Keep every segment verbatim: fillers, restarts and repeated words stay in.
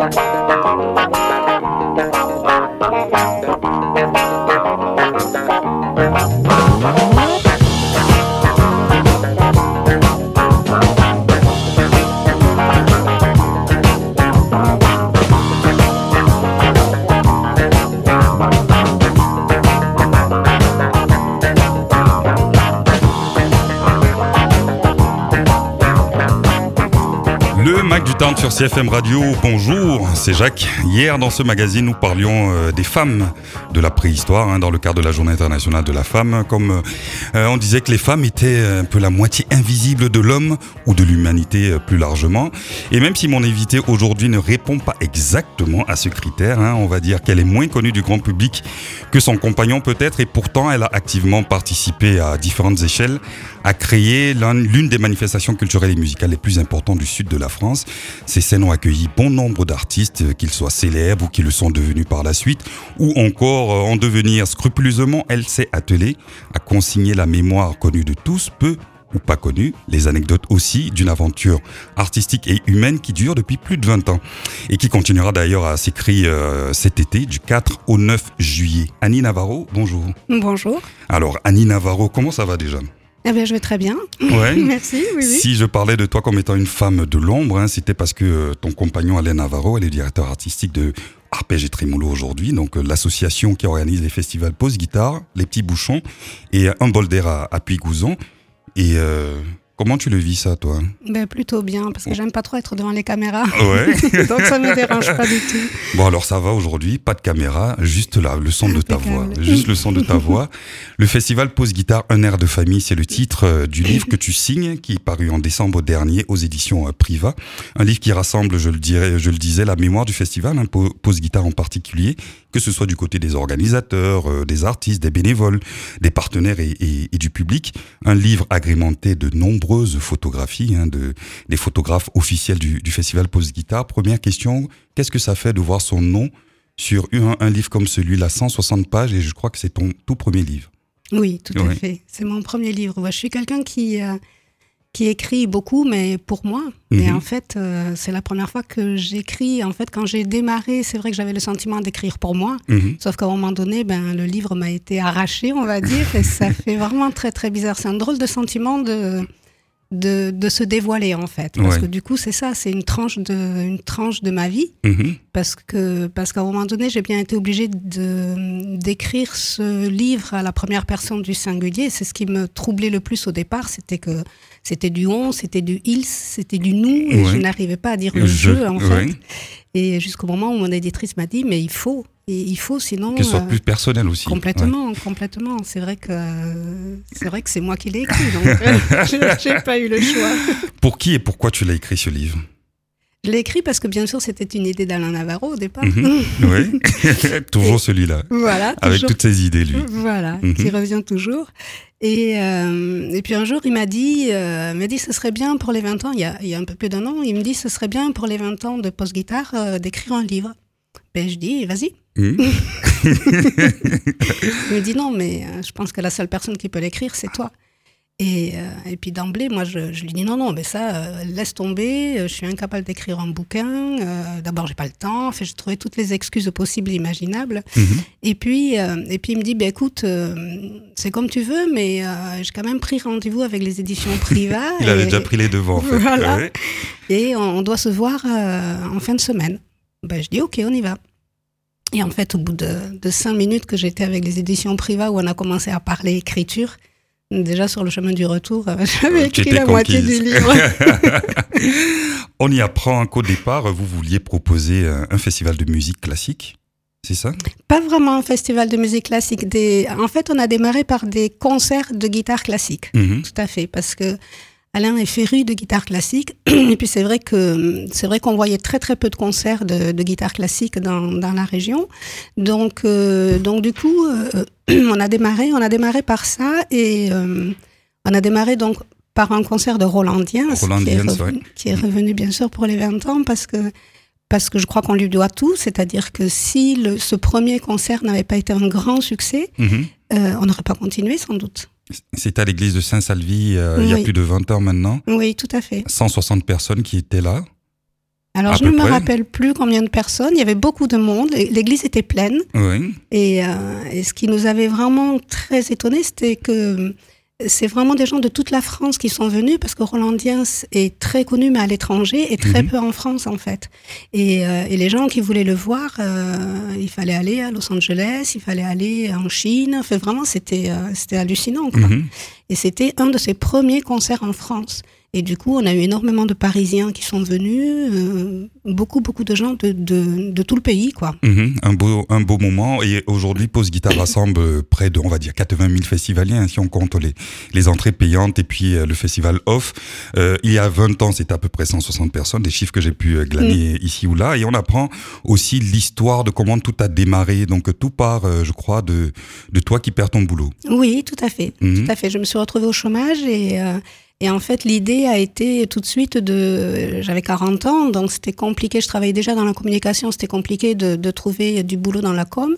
Sur C F M Radio, bonjour, c'est Jacques. Hier, dans ce magazine, nous parlions euh, des femmes de la préhistoire, hein, dans le cadre de la Journée internationale de la femme. Comme euh, on disait que les femmes étaient un peu la moitié invisible de l'homme ou de l'humanité euh, plus largement. Et même si mon invité aujourd'hui ne répond pas exactement à ce critère, hein, on va dire qu'elle est moins connue du grand public que son compagnon peut-être, et pourtant elle a activement participé à différentes échelles à créer l'une des manifestations culturelles et musicales les plus importantes du sud de la France. Ces scènes ont accueilli bon nombre d'artistes, qu'ils soient célèbres ou qu'ils le sont devenus par la suite, ou encore en devenir scrupuleusement. Elle s'est attelée à consigner la mémoire connue de tous, peu ou pas connue, les anecdotes aussi d'une aventure artistique et humaine qui dure depuis plus de vingt ans et qui continuera d'ailleurs à s'écrire euh, cet été du quatre au neuf juillet. Annie Navarro, bonjour. Bonjour. Alors Annie Navarro, comment ça va déjà ? Eh bien, je vais très bien. Ouais. Merci. Oui, oui. Si je parlais de toi comme étant une femme de l'ombre, hein, c'était parce que euh, ton compagnon Alain Navarro, elle est directeur artistique de Arpège et Trémolo aujourd'hui, donc euh, l'association qui organise les festivals Pause Guitare, Les Petits Bouchons et Un Bol d'air à, à Puy-Gouzon. Et euh, comment tu le vis ça, toi ? Ben, plutôt bien, parce que j'aime pas trop être devant les caméras. Ouais. Donc ça me dérange pas du tout. Bon, alors ça va aujourd'hui, pas de caméra, juste là, le son de ta voix. Juste le son de ta voix. Le festival Pause Guitare, un air de famille, c'est le titre euh, du livre que tu signes, qui est paru en décembre dernier aux éditions euh, Priva. Un livre qui rassemble, je le dirais, je le disais, la mémoire du festival, hein, Pause Guitare en particulier, que ce soit du côté des organisateurs, euh, des artistes, des bénévoles, des partenaires et, et, et du public. Un livre agrémenté de nombreuses photographies, hein, de, des photographes officiels du, du festival Pause Guitare. Première question, qu'est-ce que ça fait de voir son nom sur un, un livre comme celui-là, cent soixante pages, et je crois que c'est ton tout premier livre. Oui, tout ouais. à fait. C'est mon premier livre. Moi, je suis quelqu'un qui... Euh... qui écrit beaucoup, mais pour moi. Mm-hmm. Et en fait, euh, c'est la première fois que j'écris. En fait, quand j'ai démarré, c'est vrai que j'avais le sentiment d'écrire pour moi. Mm-hmm. Sauf qu'à un moment donné, ben, le livre m'a été arraché, on va dire. Et ça fait vraiment très, très bizarre. C'est un drôle de sentiment de, de, de se dévoiler, en fait. Parce ouais. que du coup, c'est ça. C'est une tranche de, une tranche de ma vie. Mm-hmm. Parce que, parce qu'à un moment donné, j'ai bien été obligée de, d'écrire ce livre à la première personne du singulier. C'est ce qui me troublait le plus au départ. C'était que c'était du on, c'était du ils, c'était du nous, et ouais. je n'arrivais pas à dire le je, jeu, en fait. Ouais. Et jusqu'au moment où mon éditrice m'a dit, mais il faut, et il faut, sinon... Que ce soit euh, plus personnel aussi. Complètement, ouais. complètement. C'est vrai que c'est vrai que c'est moi qui l'ai écrit, donc euh, j'ai pas eu le choix. Pour qui et pourquoi tu l'as écrit, ce livre ? Je l'ai écrit parce que, bien sûr, c'était une idée d'Alain Navarro au départ. Mmh. Oui, toujours et, celui-là. Voilà. Avec toujours, toutes ses idées, lui. Voilà, mmh. qui revient toujours. Et, euh, et puis un jour, il m'a dit, euh, m'a dit, ce serait bien pour les vingt ans, il y a, il y a un peu plus d'un an, il me dit, ce serait bien pour les vingt ans de Pause Guitare euh, d'écrire un livre. Ben, je dis, vas-y. Mmh. Il me dit, non, mais euh, je pense que la seule personne qui peut l'écrire, c'est toi. Et, euh, et puis d'emblée, moi, je, je lui dis non, non, mais ça, euh, laisse tomber, je suis incapable d'écrire un bouquin. Euh, d'abord, j'ai pas le temps. Fait, j'ai trouvé toutes les excuses possibles et imaginables. Mm-hmm. Et puis, euh, et puis il me dit, bah, écoute, euh, c'est comme tu veux, mais euh, j'ai quand même pris rendez-vous avec les éditions Priva. Il et, avait déjà pris les devants, en fait. Voilà. Ouais. Et on, on doit se voir euh, en fin de semaine. Ben, je dis, ok, on y va. Et en fait, au bout de, de cinq minutes que j'étais avec les éditions Priva, où on a commencé à parler écriture, déjà sur le chemin du retour, euh, j'avais écrit la conquise. Moitié du livre. On y apprend qu'au départ, vous vouliez proposer un festival de musique classique, c'est ça ? Pas vraiment un festival de musique classique. Des... En fait, on a démarré par des concerts de guitare classique. Mm-hmm. Tout à fait, parce que Alain est féru de guitare classique. Et puis c'est vrai que c'est vrai qu'on voyait très très peu de concerts de, de guitare classique dans, dans la région. Donc euh, donc du coup, euh, on a démarré, on a démarré par ça et euh, on a démarré donc par un concert de Roland Diens, Roland qui, est Diens, revenu, ouais. qui est revenu bien sûr pour les vingt ans parce que parce que je crois qu'on lui doit tout. C'est-à-dire que si le, ce premier concert n'avait pas été un grand succès, mm-hmm. euh, on n'aurait pas continué sans doute. C'est à l'église de Saint-Salvi, euh, oui. il y a plus de vingt ans maintenant. Oui, tout à fait. cent soixante personnes qui étaient là. Alors, je ne me rappelle plus combien de personnes. Il y avait beaucoup de monde. L'église était pleine. Oui. Et, euh, et ce qui nous avait vraiment très étonnés, c'était que c'est vraiment des gens de toute la France qui sont venus, parce que Rolandiens est très connu, mais à l'étranger, et très mmh. peu en France, en fait. Et, euh, et les gens qui voulaient le voir, euh, il fallait aller à Los Angeles, il fallait aller en Chine. Enfin, vraiment, c'était, euh, c'était hallucinant, quoi. Mmh. Et c'était un de ses premiers concerts en France. Et du coup, on a eu énormément de Parisiens qui sont venus, euh, beaucoup, beaucoup de gens de, de, de tout le pays, quoi. Mmh, un beau, un beau moment. Et aujourd'hui, Pause Guitare rassemble près de, on va dire, quatre-vingt mille festivaliers, hein, si on compte les, les entrées payantes et puis euh, le festival off. Euh, il y a vingt ans, c'était à peu près cent soixante personnes, des chiffres que j'ai pu glaner mmh. ici ou là. Et on apprend aussi l'histoire de comment tout a démarré. Donc, tout part, euh, je crois, de, de toi qui perds ton boulot. Oui, tout à fait. Mmh. Tout à fait. Je me suis retrouvée au chômage et... Euh, Et en fait, l'idée a été tout de suite de... J'avais quarante ans, donc c'était compliqué. Je travaillais déjà dans la communication, c'était compliqué de, de trouver du boulot dans la com.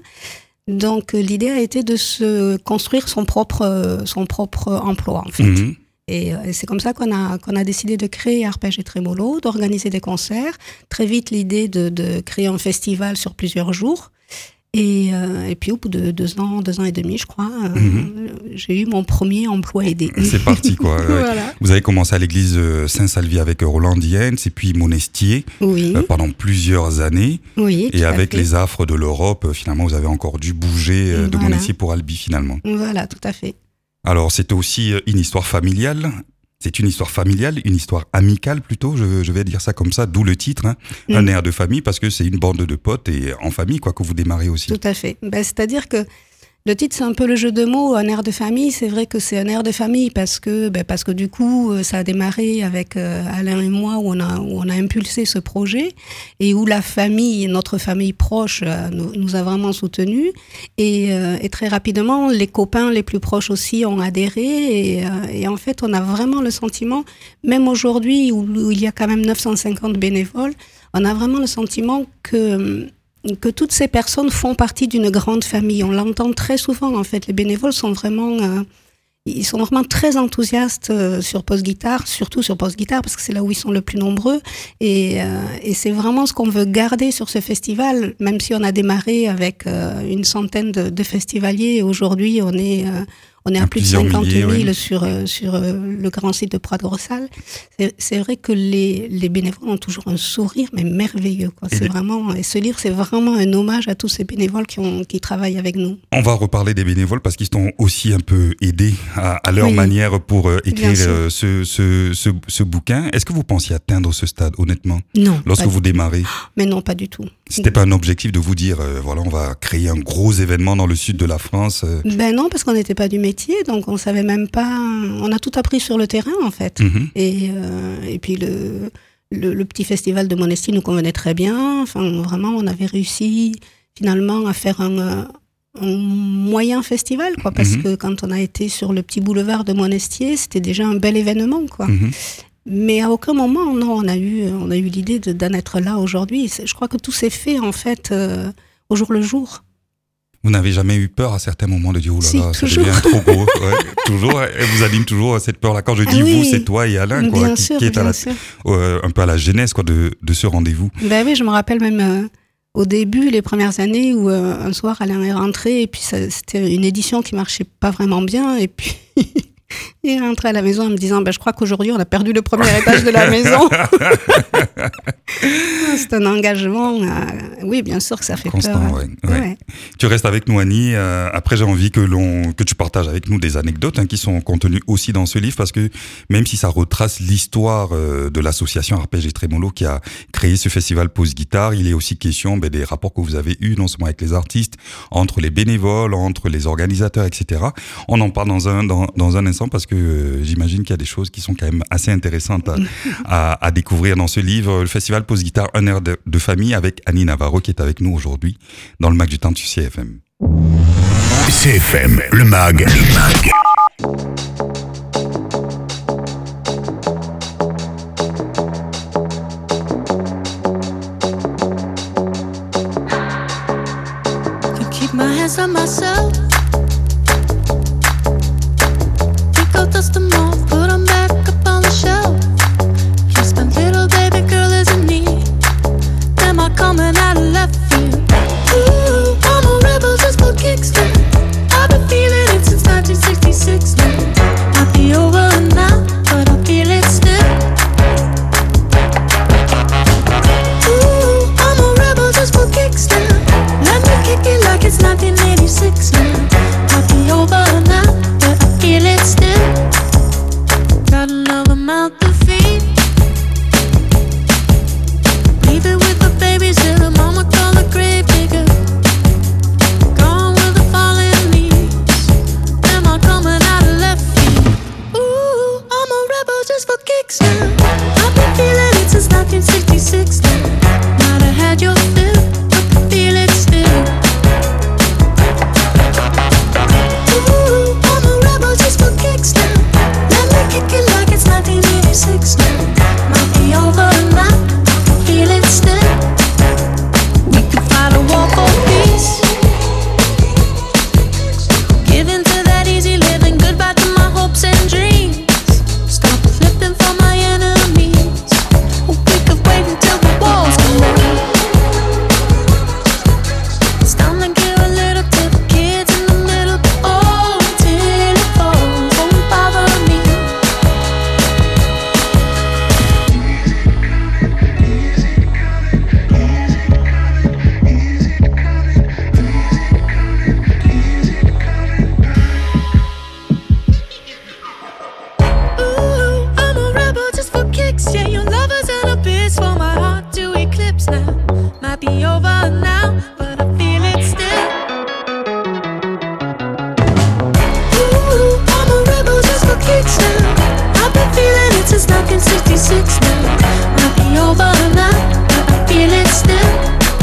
Donc, l'idée a été de se construire son propre, son propre emploi, en fait. Mmh. Et, et c'est comme ça qu'on a, qu'on a décidé de créer Arpège et Trémolo, d'organiser des concerts. Très vite, l'idée de, de créer un festival sur plusieurs jours. Et, euh, et puis au bout de deux ans, deux ans et demi, je crois, euh, mmh. j'ai eu mon premier emploi aidé. C'est parti, quoi. Voilà. Vous avez commencé à l'église Saint-Salvi avec Rolandiens et puis Monestier oui. euh, pendant plusieurs années. Oui, et avec les affres de l'Europe, finalement, vous avez encore dû bouger euh, de voilà. Monestier pour Albi, finalement. Voilà, tout à fait. Alors, c'était aussi une histoire familiale. C'est une histoire familiale, une histoire amicale plutôt, je, je vais dire ça comme ça, d'où le titre, hein, mmh. un air de famille, parce que c'est une bande de potes et en famille quoi que vous démarrez aussi. Tout à fait. Ben, c'est-à-dire que le titre, c'est un peu le jeu de mots, un air de famille. C'est vrai que c'est un air de famille parce que, ben, parce que du coup, ça a démarré avec euh, Alain et moi, où on, a, où on a impulsé ce projet et où la famille, notre famille proche, euh, nous, nous a vraiment soutenus. Et, euh, et très rapidement, les copains les plus proches aussi ont adhéré. Et, euh, et en fait, on a vraiment le sentiment, même aujourd'hui, où, où il y a quand même neuf cent cinquante bénévoles, on a vraiment le sentiment que... que toutes ces personnes font partie d'une grande famille. On l'entend très souvent, en fait. Les bénévoles sont vraiment, euh, ils sont vraiment très enthousiastes euh, sur Pause Guitare, surtout sur Pause Guitare, parce que c'est là où ils sont le plus nombreux. Et, euh, et c'est vraiment ce qu'on veut garder sur ce festival, même si on a démarré avec euh, une centaine de, de festivaliers. Et aujourd'hui, on est... Euh, On est à, à plus de cinquante mille oui. sur, euh, sur euh, le grand site de Prat-de-Grossal. C'est, c'est vrai que les, les bénévoles ont toujours un sourire, mais merveilleux, quoi. Et, c'est vraiment, et ce livre, c'est vraiment un hommage à tous ces bénévoles qui, ont, qui travaillent avec nous. On va reparler des bénévoles parce qu'ils t'ont aussi un peu aidé à, à leur oui. manière pour euh, écrire euh, ce, ce, ce, ce bouquin. Est-ce que vous pensiez atteindre ce stade, honnêtement ? Non. Lorsque vous démarrez ? Mais non, pas du tout. C'était pas un objectif de vous dire, euh, voilà, on va créer un gros événement dans le sud de la France euh... Ben non, parce qu'on n'était pas du métier, donc on savait même pas. On a tout appris sur le terrain, en fait. Mm-hmm. Et, euh, et puis le, le, le petit festival de Monestier nous convenait très bien. Enfin, vraiment, on avait réussi finalement à faire un, un moyen festival, quoi. Parce mm-hmm. que quand on a été sur le petit boulevard de Monestier, c'était déjà un bel événement, quoi. Mm-hmm. Mais à aucun moment, non, on a eu, on a eu l'idée de, d'en être là aujourd'hui. C'est, je crois que tout s'est fait, en fait, euh, au jour le jour. Vous n'avez jamais eu peur à certains moments de dire « Oh là si, là, ça toujours. devient trop gros ». Ouais, toujours, elle vous anime toujours cette peur-là. Quand je dis ah oui, vous, c'est toi et Alain, quoi, qui, sûr, qui est à la, euh, un peu à la genèse quoi, de, de ce rendez-vous. Ben oui, je me rappelle même euh, au début, les premières années, où euh, un soir, Alain est rentré, et puis ça, c'était une édition qui marchait pas vraiment bien, et puis... Il est rentré à la maison en me disant ben, « Je crois qu'aujourd'hui, on a perdu le premier étage de la maison. » C'est un engagement. Euh, oui, bien sûr que ça fait constant, peur. Ouais, ouais. Ouais. Tu restes avec nous, Annie. Euh, après, j'ai envie que, l'on, que tu partages avec nous des anecdotes hein, qui sont contenues aussi dans ce livre, parce que même si ça retrace l'histoire euh, de l'association Arpège et Trémolo qui a créé ce festival Pause Guitare, il est aussi question ben, des rapports que vous avez eus, non seulement avec les artistes, entre les bénévoles, entre les organisateurs, et cetera. On en parle dans un, dans, dans un instant, parce que euh, j'imagine qu'il y a des choses qui sont quand même assez intéressantes à, à, à découvrir dans ce livre. Le festival Pause Guitare, un air de, de famille, avec Annie Navarro qui est avec nous aujourd'hui dans le Mag du Temps sur C F M. C F M, le Mag, le Mag. Can keep my hands on myself. Dust them off, put them back up on the shelf. Yes, my little baby girl is in need Might be over now, but I feel it still. Ooh, I'm a rebel just for kicks now. I've been feeling it since nineteen sixty-six now. Might be over now, but I feel it still.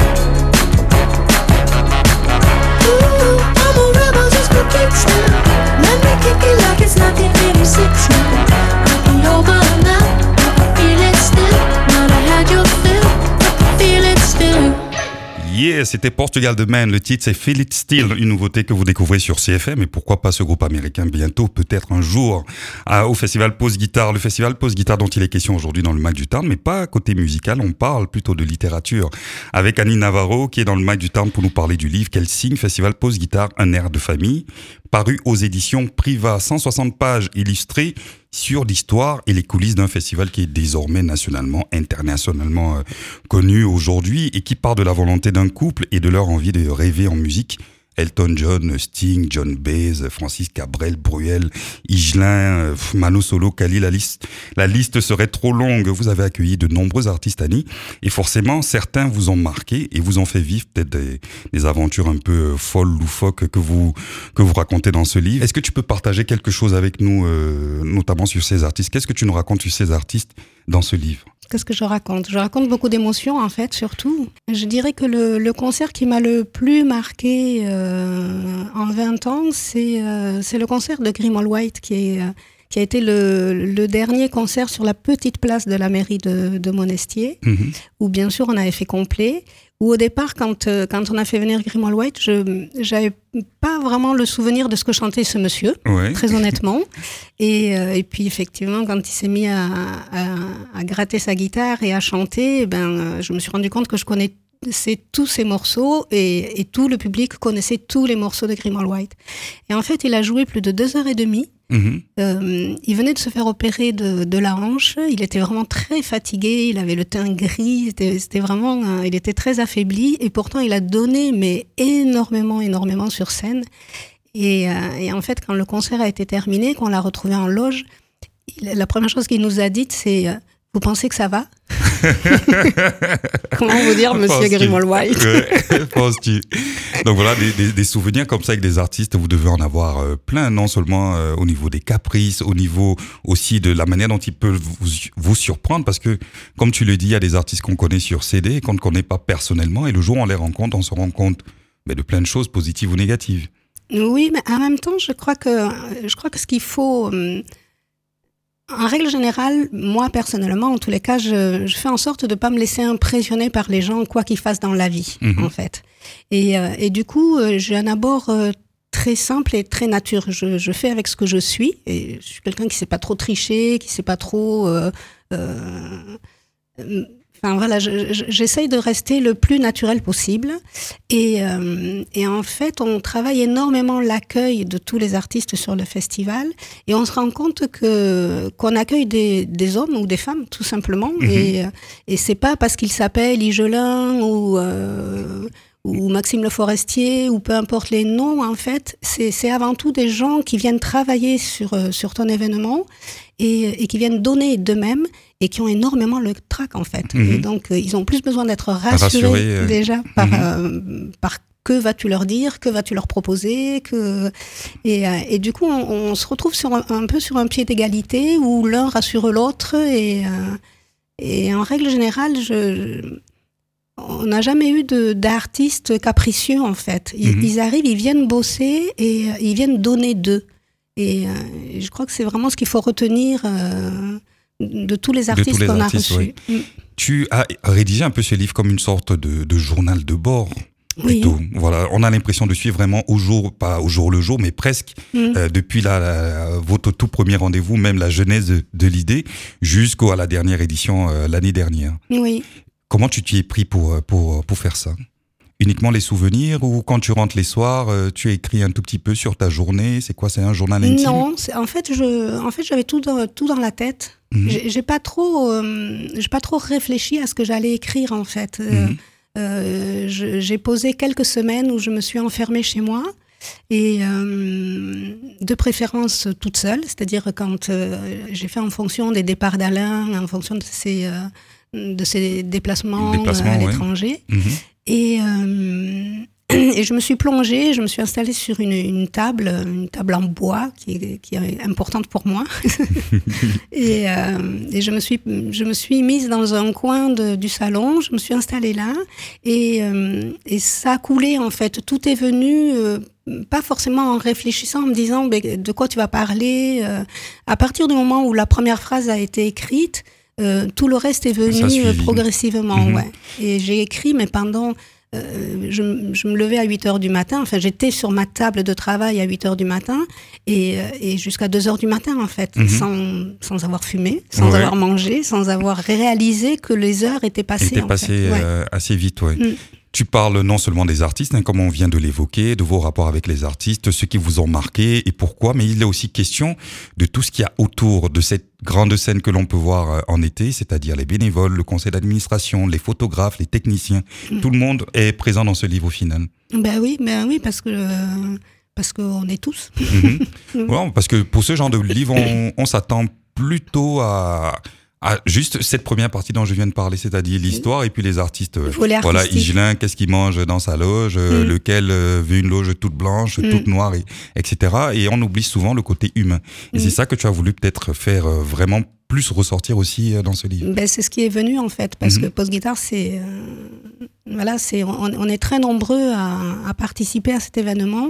Ooh, I'm a rebel just for kicks now. Let me kick it like it's nineteen eighty-six now. Might be over now, but I feel it still. Might have had your fill, but I feel it still. Yeah, c'était Portugal The Man, le titre c'est Feel It Still, une nouveauté que vous découvrez sur C F M, et pourquoi pas ce groupe américain bientôt, peut-être un jour, à, au festival Pause Guitare, le festival Pause Guitare dont il est question aujourd'hui dans le Mag du Tarn, mais pas côté musical, on parle plutôt de littérature, avec Annie Navarro qui est dans le Mag du Tarn pour nous parler du livre qu'elle signe, Festival Pause Guitare, un air de famille, paru aux éditions Priva, cent soixante pages illustrées sur l'histoire et les coulisses d'un festival qui est désormais nationalement, internationalement euh, connu aujourd'hui et qui part de la volonté d'un couple et de leur envie de rêver en musique. Elton John, Sting, John Baez, Francis Cabrel, Bruel, Higelin, Mano Solo, Kali, la liste, la liste serait trop longue. Vous avez accueilli de nombreux artistes, Annie, et forcément, certains vous ont marqué et vous ont fait vivre peut-être des, des aventures un peu folles, loufoques que vous, que vous racontez dans ce livre. Est-ce que tu peux partager quelque chose avec nous, euh, notamment sur ces artistes? Qu'est-ce que tu nous racontes sur ces artistes dans ce livre? Qu'est-ce que je raconte? Je raconte beaucoup d'émotions, en fait, surtout. Je dirais que le, le concert qui m'a le plus marqué euh, en vingt ans, c'est, euh, c'est le concert de Grim Allwhite, qui, est, euh, qui a été le, le dernier concert sur la petite place de la mairie de, de Monestier, mm-hmm. où bien sûr on avait fait complet. Où au départ, quand, euh, quand on a fait venir Grim Allwhite, je j'avais pas vraiment le souvenir de ce que chantait ce monsieur, ouais. très honnêtement. Et, euh, et puis effectivement, quand il s'est mis à, à, à gratter sa guitare et à chanter, ben, euh, je me suis rendu compte que je connaissais tous ces morceaux et, et tout le public connaissait tous les morceaux de Grim Allwhite. Et en fait, il a joué plus de deux heures et demie. Mmh. Euh, il venait de se faire opérer de, de la hanche. Il était vraiment très fatigué. Il avait le teint gris. C'était, c'était vraiment, euh, il était très affaibli. Et pourtant, il a donné mais énormément, énormément sur scène. Et, euh, et en fait, quand le concert a été terminé, qu'on l'a retrouvé en loge, il, la première chose qu'il nous a dite, c'est euh, « Vous pensez que ça va ?» Comment vous dire, monsieur Grim Allwhite? Ouais, penses-tu? Donc voilà, des, des, des souvenirs comme ça avec des artistes, vous devez en avoir euh, plein, non seulement euh, au niveau des caprices, au niveau aussi de la manière dont ils peuvent vous, vous surprendre, parce que, comme tu le dis, il y a des artistes qu'on connaît sur C D, qu'on ne connaît pas personnellement, et le jour où on les rencontre, on se rend compte mais de plein de choses positives ou négatives. Oui, mais en même temps, je crois que, je crois que ce qu'il faut... Hum, En règle générale, moi personnellement, en tous les cas, je, je fais en sorte de ne pas me laisser impressionner par les gens, quoi qu'ils fassent dans la vie, mmh. en fait. Et, euh, et du coup, euh, j'ai un abord euh, très simple et très nature. Je, je fais avec ce que je suis. Et je suis quelqu'un qui ne sait pas trop tricher, qui ne sait pas trop... Euh, euh, Enfin voilà, je, je, j'essaye de rester le plus naturel possible et, euh, et en fait on travaille énormément l'accueil de tous les artistes sur le festival et on se rend compte que qu'on accueille des, des hommes ou des femmes tout simplement mmh. et, et c'est pas parce qu'ils s'appellent Higelin ou euh, ou Maxime Le Forestier ou peu importe les noms, en fait c'est, c'est avant tout des gens qui viennent travailler sur, sur ton événement et, et qui viennent donner d'eux-mêmes et qui ont énormément le trac en fait. Mmh. Et donc euh, ils ont plus besoin d'être rassurés, rassurés euh... déjà par, mmh. euh, par que vas-tu leur dire, que vas-tu leur proposer, que et, euh, et du coup on, on se retrouve sur un, un peu sur un pied d'égalité où l'un rassure l'autre et euh, et en règle générale je on n'a jamais eu de, d'artistes capricieux en fait. Ils, mmh. ils arrivent, ils viennent bosser et euh, ils viennent donner d'eux. Et, euh, et je crois que c'est vraiment ce qu'il faut retenir. Euh, de tous les artistes tous les qu'on artistes, a reçus. Oui. Mm. Tu as rédigé un peu ce livre comme une sorte de, de journal de bord. Plutôt. Oui. Voilà, on a l'impression de suivre vraiment au jour, pas au jour le jour, mais presque mm. euh, depuis la, la, votre tout premier rendez-vous, même la genèse de, de l'idée, jusqu'à la dernière édition euh, l'année dernière. Oui. Comment tu t'y es pris pour, pour, pour faire ça ? Uniquement les souvenirs ou quand tu rentres les soirs, euh, tu écris un tout petit peu sur ta journée? C'est quoi, c'est un journal intime? Non, c'est, en fait, je, en fait, j'avais tout dans, tout dans la tête. Mmh. J'ai, j'ai pas trop, euh, j'ai pas trop réfléchi à ce que j'allais écrire en fait. Mmh. Euh, euh, je, j'ai posé quelques semaines où je me suis enfermée chez moi et euh, de préférence toute seule, c'est-à-dire quand euh, j'ai fait en fonction des départs d'Alain, en fonction de ses euh, de ces déplacements, Déplacement, euh, à ouais. l'étranger. Mhm. Et, euh, et je me suis plongée, je me suis installée sur une, une table, une table en bois qui est, qui est importante pour moi. et euh, et je, me suis, je me suis mise dans un coin de, du salon, je me suis installée là. Et, euh, et ça a coulé en fait. Tout est venu, euh, pas forcément en réfléchissant, en me disant ben, de quoi tu vas parler. Euh, à partir du moment où la première phrase a été écrite, euh, tout le reste est venu euh, progressivement. Mm-hmm. Ouais. Et j'ai écrit, mais pendant... Euh, je, je me levais à huit heures du matin, enfin j'étais sur ma table de travail à huit heures du matin et, et jusqu'à deux heures du matin en fait, mm-hmm. sans, sans avoir fumé, sans ouais. avoir mangé, sans avoir réalisé que les heures étaient passées. Étaient passées euh, ouais. assez vite, oui. Mm. Tu parles non seulement des artistes, hein, comme on vient de l'évoquer, de vos rapports avec les artistes, ceux qui vous ont marqué et pourquoi, mais il est aussi question de tout ce qu'il y a autour de cette grande scène que l'on peut voir en été, c'est-à-dire les bénévoles, le conseil d'administration, les photographes, les techniciens. Mmh. Tout le monde est présent dans ce livre au final. Ben oui, ben oui, parce que euh, parce qu'on est tous. Mmh. Ouais, parce que pour ce genre de livre, on, on s'attend plutôt à... Ah, juste cette première partie dont je viens de parler, c'est-à-dire l'histoire et puis les artistes. Voilà, Higelin, qu'est-ce qu'il mange dans sa loge, mm. lequel euh, veut une loge toute blanche, mm. toute noire, et, etc. Et on oublie souvent le côté humain. Et mm. c'est ça que tu as voulu peut-être faire euh, vraiment plus ressortir aussi euh, dans ce livre. Ben, c'est ce qui est venu en fait, parce mm-hmm. que Post Guitare, c'est, euh, voilà, c'est, on, on est très nombreux à, à participer à cet événement.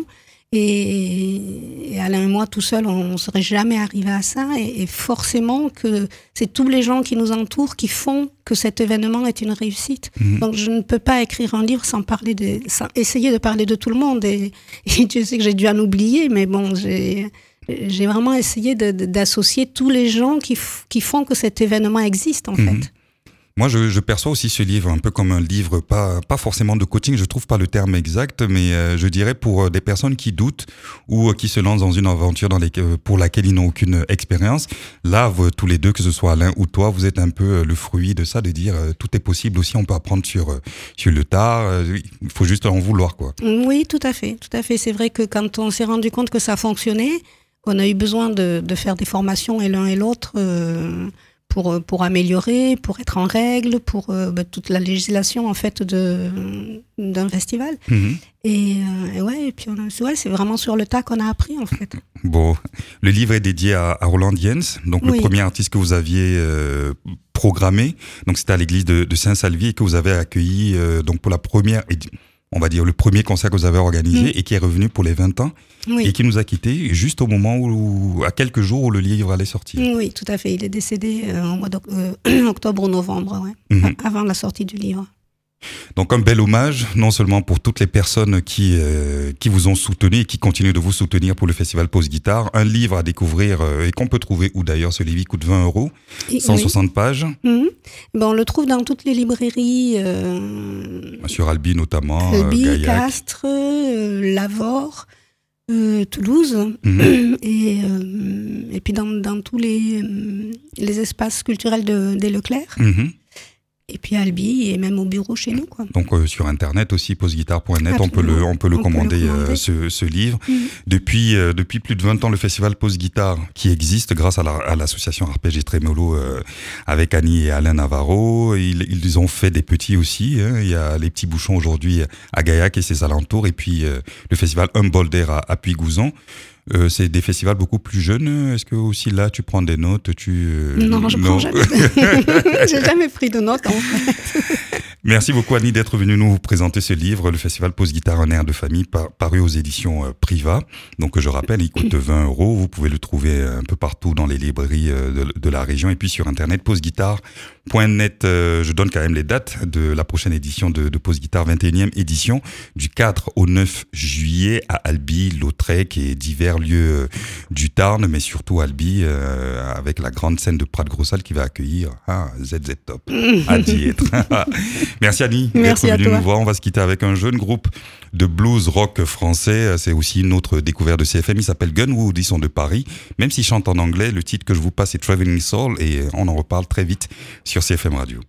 Et, et Alain et moi, tout seuls, on ne serait jamais arrivé à ça. Et, et forcément, que c'est tous les gens qui nous entourent qui font que cet événement est une réussite. Mmh. Donc, je ne peux pas écrire un livre sans parler de, sans essayer de parler de tout le monde. Et, et tu sais que j'ai dû en oublier, mais bon, j'ai, j'ai vraiment essayé de, de, d'associer tous les gens qui, f- qui font que cet événement existe, en mmh. fait. Moi, je, je perçois aussi ce livre un peu comme un livre, pas, pas forcément de coaching, je trouve pas le terme exact, mais euh, je dirais pour des personnes qui doutent ou euh, qui se lancent dans une aventure dans les, pour laquelle ils n'ont aucune expérience. Là, vous, tous les deux, que ce soit Alain ou toi, vous êtes un peu le fruit de ça, de dire euh, tout est possible aussi, on peut apprendre sur, euh, sur le tard, euh, il faut juste en vouloir, quoi. Oui, tout à fait, tout à fait. C'est vrai que quand on s'est rendu compte que ça fonctionnait, on a eu besoin de, de faire des formations et l'un et l'autre... Euh, Pour, pour améliorer, pour être en règle, pour euh, bah, toute la législation en fait de, d'un festival. Mmh. Et, euh, et ouais, et puis on a, ouais, c'est vraiment sur le tas qu'on a appris en fait. Bon, le livre est dédié à, à Roland Diens, donc oui. le premier artiste que vous aviez euh, programmé. Donc c'était à l'église de, de Saint-Salvi et que vous avez accueilli euh, donc pour la première, on va dire le premier concert que vous avez organisé mmh. et qui est revenu pour les vingt ans. Oui. Et qui nous a quittés juste au moment où, à quelques jours où le livre allait sortir. Oui, tout à fait. Il est décédé euh, en mois d'octobre ou novembre, ouais, mm-hmm. avant la sortie du livre. Donc un bel hommage, non seulement pour toutes les personnes qui, euh, qui vous ont soutenu et qui continuent de vous soutenir pour le festival Post Guitare. Un livre à découvrir euh, et qu'on peut trouver où d'ailleurs, ce livre coûte vingt euros, cent soixante oui. pages. Mm-hmm. Ben, on le trouve dans toutes les librairies. Euh... Sur Albi notamment, Albi, euh, Castres, euh, Lavore. Euh, Toulouse mmh. et, euh, et puis dans, dans tous les, les espaces culturels de, des Leclerc mmh. et puis à Albi et même au bureau chez nous quoi. Donc euh, sur internet aussi postguitare point net on peut le, on peut le on commander, peut le commander. Euh, ce, ce livre mmh. depuis, euh, depuis plus de vingt ans le festival Post Guitare qui existe grâce à, la, à l'association Arpège et Trémolo euh, avec Annie et Alain Navarro. Ils, ils ont fait des petits aussi, hein. Il y a les petits bouchons aujourd'hui à Gaillac et ses alentours et puis euh, le festival Humboldt d'Air à, à Puy-Gouzon. Euh, c'est des festivals beaucoup plus jeunes. Est-ce que aussi là, tu prends des notes tu, euh... Non, je non. prends jamais. J'ai jamais pris de notes en fait. Merci beaucoup Annie d'être venue nous présenter ce livre, le festival Post Guitare, un air de famille, par, paru aux éditions euh, Priva. Donc je rappelle, il coûte vingt euros. Vous pouvez le trouver un peu partout dans les librairies euh, de, de la région et puis sur internet postguitare point net. Euh, je donne quand même les dates de la prochaine édition de, de Post Guitare, vingt et unième édition, du quatre au neuf juillet à Albi, Lautrec et divers lieux du Tarn, mais surtout Albi, euh, avec la grande scène de Prat-Grossal qui va accueillir ah, Z Z Top. À d'y être. Merci Annie Merci d'être venue nous voir. On va se quitter avec un jeune groupe de blues rock français. C'est aussi une autre découverte de C F M. Il s'appelle Gunwood, ils sont de Paris. Même s'ils chantent en anglais, le titre que je vous passe est Traveling Soul et on en reparle très vite sur C F M Radio.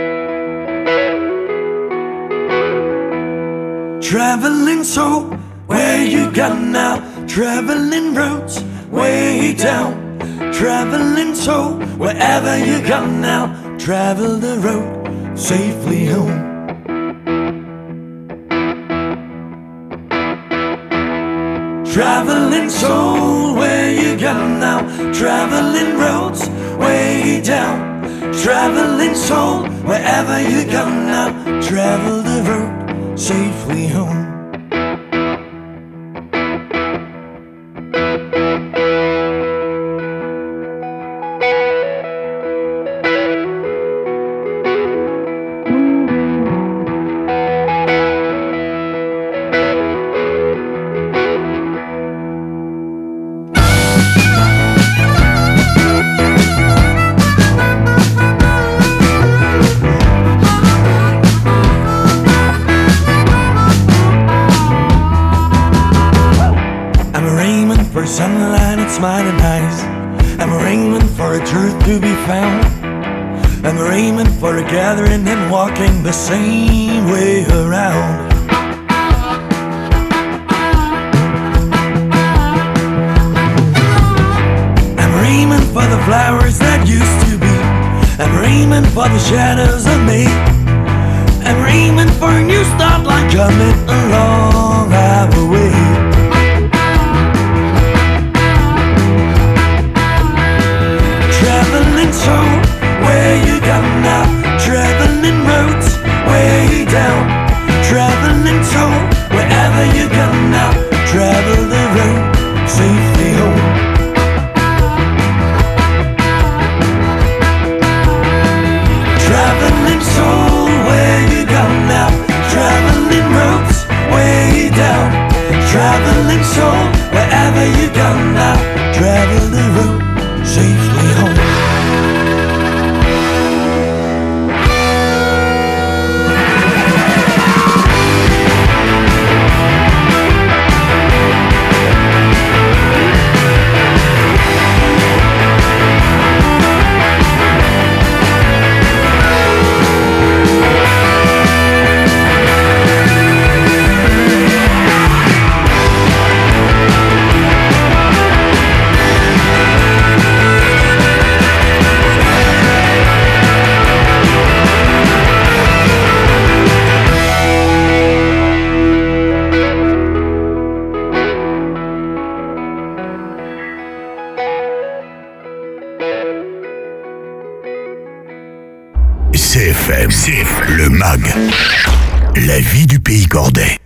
Traveling soul, where you gone now? Traveling roads way down, traveling soul, wherever you gone now. Travel the road safely home. Traveling soul, where you gone now? Traveling roads way down, traveling soul, wherever you gone now. Travel the road safely home. Sunlight, it's mighty nice. I'm aiming for a truth to be found. I'm aiming for a gathering and walking the same way around. I'm aiming for the flowers that used to be. I'm aiming for the shadows of me. I'm aiming for a new start line coming along our way. Traveling soul, where you gone now? Traveling roads, way down. Traveling soul, wherever you gone now. Travel the road safely home. Traveling soul, where you gone now? Traveling roads, way down. Traveling soul, wherever you gone now. Travel the road safely home. C F M, C F M, le M A G, la vie du pays cordais.